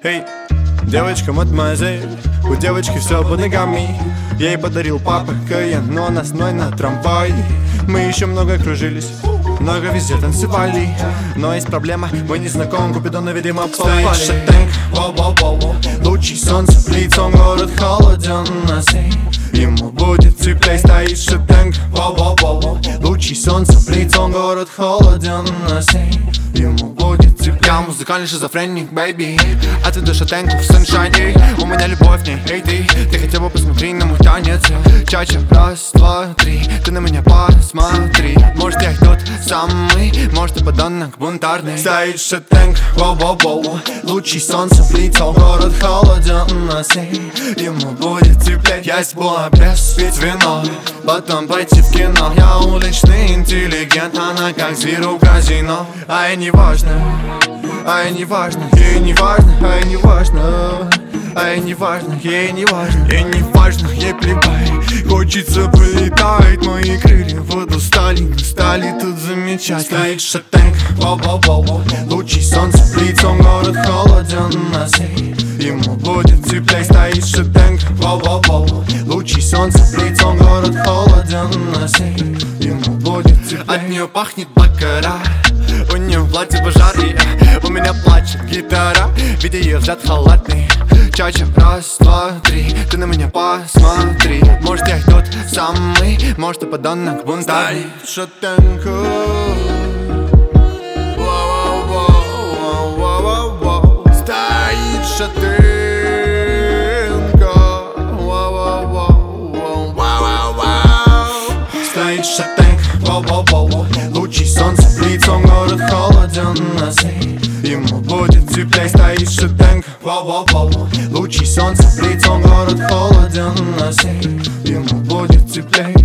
Эй, девочка, мадемуазель, у девочки все под ногами. Я ей подарил папа Кайен, но насной на трамвай. Мы еще много кружились, много везде танцевали. Но есть проблема, мы не знакомы, Купидона, видимо, попали. Стоит шатенг, воу-воу-воу, лучи солнца в лицо, город холоден нас. Ему будет цеплей. Стоит шатенг, воу-воу-воу, лучи солнца в лицо, город холоден нас. Ему будет цеплей. Я музыкальный шизофреник, бэйби, а ты до шатенку в саншайне. У меня любовь в ней, эй ты хотя бы посмотри на мой танец. Чача, раз, два, три, ты на меня посмотри. Может я тот самый, может ты подонок бунтарный. Стоит шатенг, воу-воу-воу, лучи солнца в лицо, город холоден нас. Ему будет цеплять. Я была без пить вино, потом пойти в кино. Я уличный интеллигент, она как зверь в казино. А ей не важно, а ей не важно, ей не важно, а ей не важно, а ей не важно, ей не важно, ей не важно, ей плевать. Хочется полетать, мои крылья вот устали тут замечать. Стоит шатенг, воу-воу-воу, лучи солнца в лицо, город холоден нас. Ему будет цеплей. Стоит шатенг, воу-воу-воу, лучи солнца в лицо, город холоден нас. Ему будет цеплей. От нее пахнет бакара, у нее в платье пожар, у меня плачет гитара, видя ее взгляд халатный. Чача, раз, два, три, ты на меня посмотри. Может я тот самый, может ты подонок бунтарный. Стоит шатенг, стоит шатенг, стоит шатенг, воу-воу-воу, лучи солнца в лицо, город холоден нас. Ему будет цеплей. Стоит шатенг, воу-воу-воу, лучи солнца в лицо, город холоден нас. Ему будет цеплей.